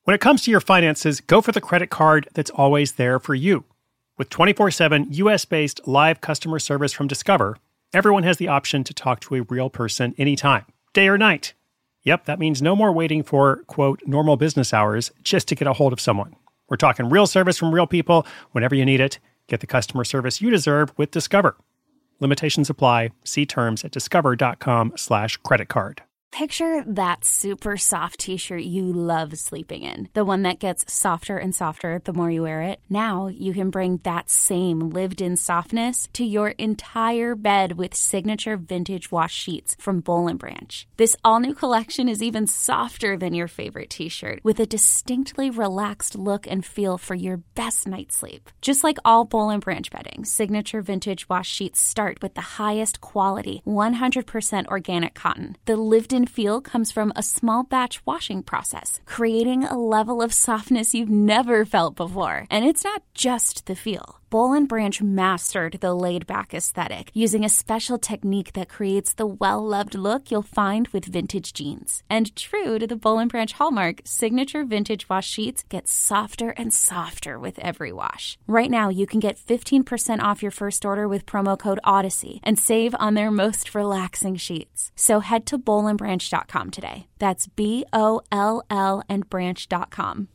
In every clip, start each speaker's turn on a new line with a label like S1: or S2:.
S1: When it comes to your finances, go for the credit card that's always there for you. With 24/7 US-based live customer service from Discover, everyone has the option to talk to a real person anytime, day or night. Yep, that means no more waiting for, quote, normal business hours just to get a hold of someone. We're talking real service from real people whenever you need it. Get the customer service you deserve with Discover. Limitations apply. See terms at discover.com/creditcard.
S2: Picture that super soft t-shirt you love sleeping in. The one that gets softer and softer the more you wear it. Now you can bring that same lived-in softness to your entire bed with signature vintage wash sheets from Boll & Branch. This all-new collection is even softer than your favorite t-shirt, with a distinctly relaxed look and feel for your best night's sleep. Just like all Boll & Branch bedding, signature vintage wash sheets start with the highest quality, 100% organic cotton. The lived-in feel comes from a small batch washing process, creating a level of softness you've never felt before. And it's not just the feel. Boll & Branch mastered the laid-back aesthetic using a special technique that creates the well-loved look you'll find with vintage jeans. And true to the Boll & Branch hallmark, signature vintage wash sheets get softer and softer with every wash. Right now, you can get 15% off your first order with promo code Odyssey and save on their most relaxing sheets. So head to bollandbranch.com today. That's BOLL and branch.com.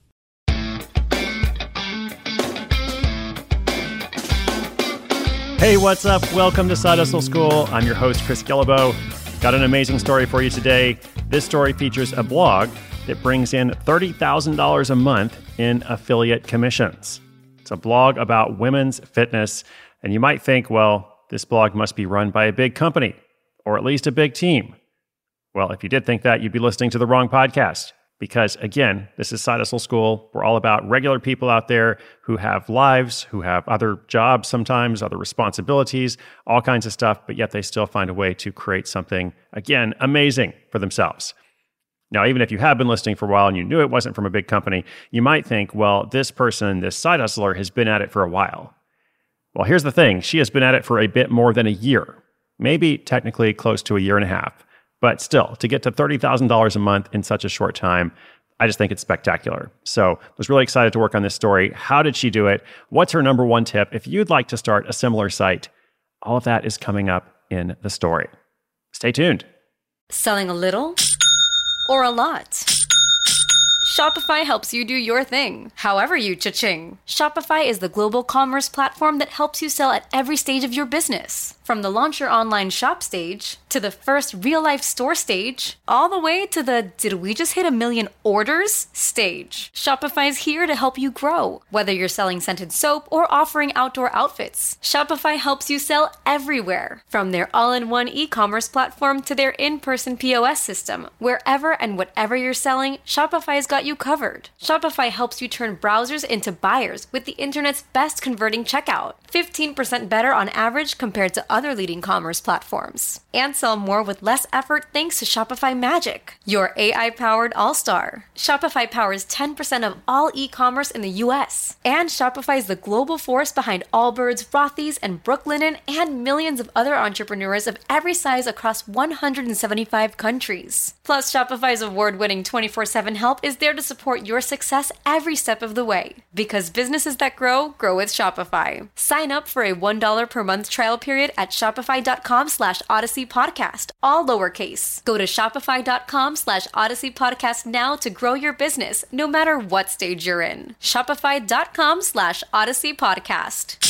S1: Hey, what's up? Welcome to Side Hustle School. I'm your host, Chris Guillebeau. Got an amazing story for you today. This story features a blog that brings in $30,000 a month in affiliate commissions. It's a blog about women's fitness, and you might think, well, this blog must be run by a big company, or at least a big team. Well, if you did think that, you'd be listening to the wrong podcast. Because again, this is Side Hustle School. We're all about regular people out there who have lives, who have other jobs sometimes, other responsibilities, all kinds of stuff, but yet they still find a way to create something, again, amazing for themselves. Now, even if you have been listening for a while and you knew it wasn't from a big company, you might think, well, this person, this side hustler, has been at it for a while. Well, here's the thing. She has been at it for a bit more than a year, maybe technically close to a year and a half. But still, to get to $30,000 a month in such a short time, I just think it's spectacular. So I was really excited to work on this story. How did she do it? What's her number one tip? If you'd like to start a similar site, all of that is coming up in the story. Stay tuned.
S3: Selling a little or a lot? Shopify helps you do your thing, however you cha-ching. Shopify is the global commerce platform that helps you sell at every stage of your business. From the launch your online shop stage, to the first real-life store stage, all the way to the did we just hit 1 million orders stage. Shopify's here to help you grow. Whether you're selling scented soap or offering outdoor outfits, Shopify helps you sell everywhere. From their all-in-one e-commerce platform to their in-person POS system, wherever and whatever you're selling, Shopify's got you covered. Shopify helps you turn browsers into buyers with the internet's best converting checkout. 15% better on average compared to other leading commerce platforms. And sell more with less effort thanks to Shopify Magic, your AI-powered all-star. Shopify powers 10% of all e-commerce in the US. And Shopify is the global force behind Allbirds, Rothy's, and Brooklinen, and millions of other entrepreneurs of every size across 175 countries. Plus, Shopify's award-winning 24/7 help is there to support your success every step of the way. Because businesses that grow, grow with Shopify. Sign up for a $1 per month trial period at shopify.com/Odyssey Podcast, all lowercase. Go to shopify.com/Odyssey Podcast now to grow your business, no matter what stage you're in. Shopify.com/Odyssey Podcast.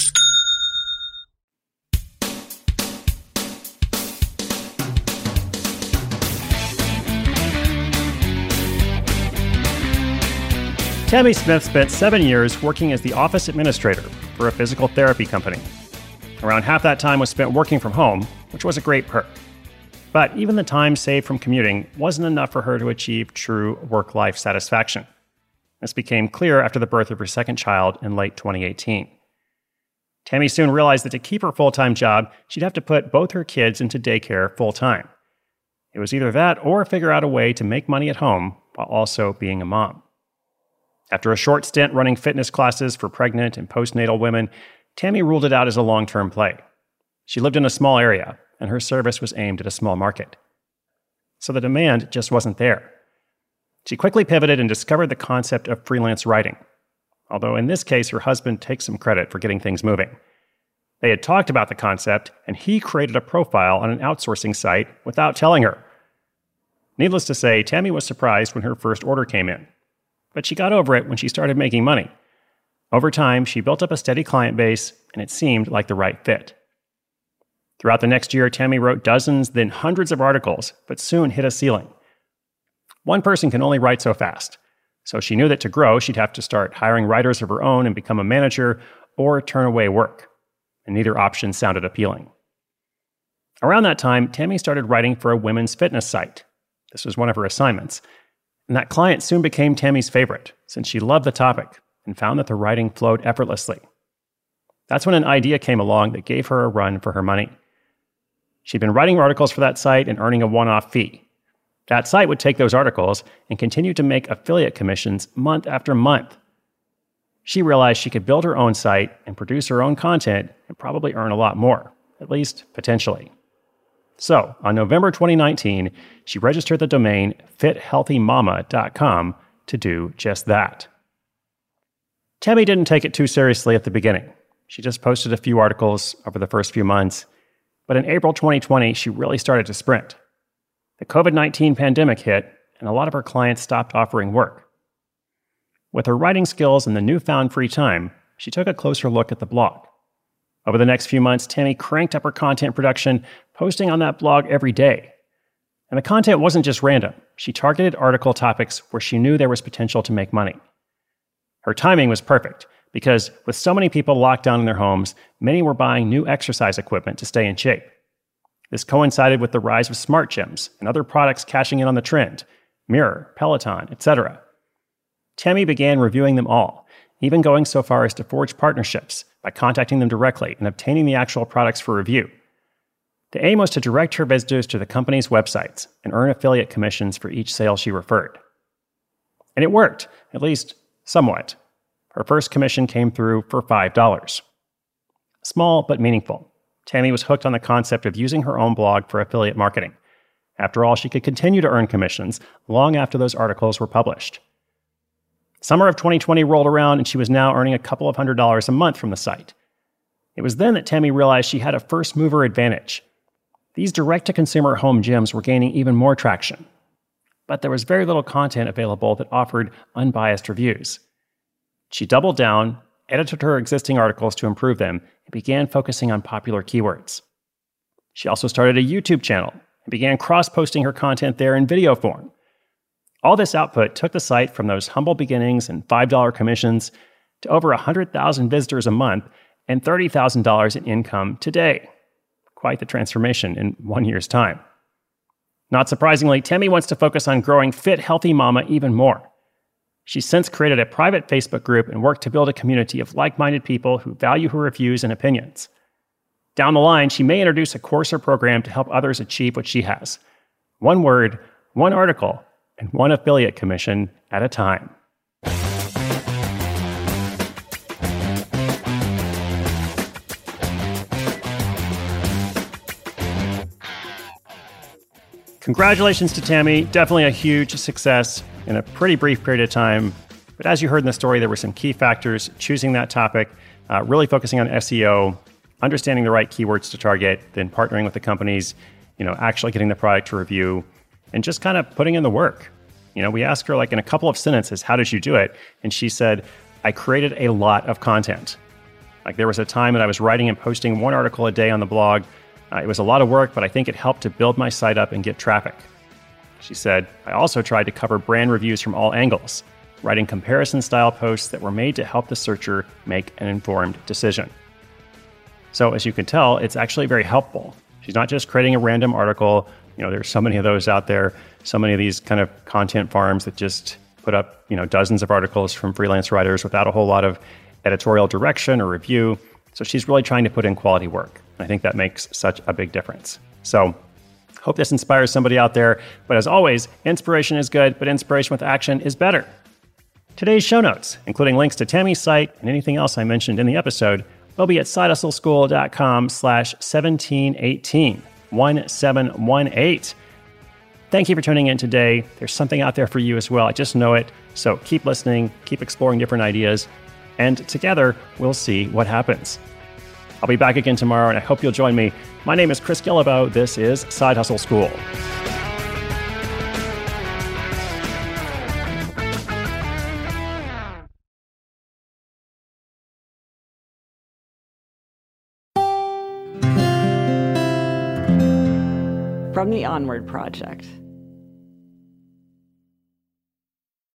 S1: Tammy Smith spent 7 years working as the office administrator for a physical therapy company. Around half that time was spent working from home, which was a great perk. But even the time saved from commuting wasn't enough for her to achieve true work-life satisfaction. This became clear after the birth of her second child in late 2018. Tammy soon realized that to keep her full-time job, she'd have to put both her kids into daycare full-time. It was either that or figure out a way to make money at home while also being a mom. After a short stint running fitness classes for pregnant and postnatal women, Tammy ruled it out as a long-term play. She lived in a small area, and her service was aimed at a small market. So the demand just wasn't there. She quickly pivoted and discovered the concept of freelance writing, although in this case, her husband takes some credit for getting things moving. They had talked about the concept, and he created a profile on an outsourcing site without telling her. Needless to say, Tammy was surprised when her first order came in, but she got over it when she started making money. Over time, she built up a steady client base, and it seemed like the right fit. Throughout the next year, Tammy wrote dozens, then hundreds of articles, but soon hit a ceiling. One person can only write so fast, so she knew that to grow, she'd have to start hiring writers of her own and become a manager, or turn away work, and neither option sounded appealing. Around that time, Tammy started writing for a women's fitness site. This was one of her assignments, and that client soon became Tammy's favorite, since she loved the topic and found that the writing flowed effortlessly. That's when an idea came along that gave her a run for her money. She'd been writing articles for that site and earning a one-off fee. That site would take those articles and continue to make affiliate commissions month after month. She realized she could build her own site and produce her own content and probably earn a lot more, at least potentially. So, on November 2019, she registered the domain fithealthymama.com to do just that. Tammy didn't take it too seriously at the beginning. She just posted a few articles over the first few months, but in April 2020, she really started to sprint. The COVID-19 pandemic hit, and a lot of her clients stopped offering work. With her writing skills and the newfound free time, she took a closer look at the blog. Over the next few months, Tammy cranked up her content production, posting on that blog every day. And the content wasn't just random. She targeted article topics where she knew there was potential to make money. Her timing was perfect, because with so many people locked down in their homes, many were buying new exercise equipment to stay in shape. This coincided with the rise of smart gyms and other products cashing in on the trend, Mirror, Peloton, etc. Tammy began reviewing them all, even going so far as to forge partnerships by contacting them directly and obtaining the actual products for review. The aim was to direct her visitors to the company's websites and earn affiliate commissions for each sale she referred. And it worked, at least somewhat. Her first commission came through for $5. Small but meaningful. Tammy was hooked on the concept of using her own blog for affiliate marketing. After all, she could continue to earn commissions long after those articles were published. Summer of 2020 rolled around, and she was now earning a couple of $100s a month from the site. It was then that Tammy realized she had a first-mover advantage. These direct-to-consumer home gyms were gaining even more traction. But there was very little content available that offered unbiased reviews. She doubled down, edited her existing articles to improve them, and began focusing on popular keywords. She also started a YouTube channel and began cross-posting her content there in video form. All this output took the site from those humble beginnings and $5 commissions to over 100,000 visitors a month and $30,000 in income today. Quite the transformation in 1 year's time. Not surprisingly, Tammy wants to focus on growing Fit Healthy Mama even more. She's since created a private Facebook group and worked to build a community of like-minded people who value her reviews and opinions. Down the line, she may introduce a course or program to help others achieve what she has. One word, one article, and one affiliate commission at a time. Congratulations to Tammy. Definitely a huge success in a pretty brief period of time. But as you heard in the story, there were some key factors: choosing that topic, really focusing on SEO, understanding the right keywords to target, then partnering with the companies, actually getting the product to review, and just kind of putting in the work. We asked her in a couple of sentences, how did you do it? And she said, I created a lot of content. There was a time that I was writing and posting one article a day on the blog. It was a lot of work, but I think it helped to build my site up and get traffic. She said, I also tried to cover brand reviews from all angles, writing comparison-style posts that were made to help the searcher make an informed decision. So as you can tell, it's actually very helpful. She's not just creating a random article. There's so many of those out there, so many of these kind of content farms that just put up, dozens of articles from freelance writers without a whole lot of editorial direction or review. So she's really trying to put in quality work. I think that makes such a big difference. So hope this inspires somebody out there. But as always, inspiration is good, but inspiration with action is better. Today's show notes, including links to Tammy's site and anything else I mentioned in the episode, will be at sidehustleschool.com/1718, 1718. Thank you for tuning in today. There's something out there for you as well. I just know it. So keep listening, keep exploring different ideas, and together we'll see what happens. I'll be back again tomorrow, and I hope you'll join me. My name is Chris Guillebeau. This is Side Hustle School.
S4: From the Onward Project.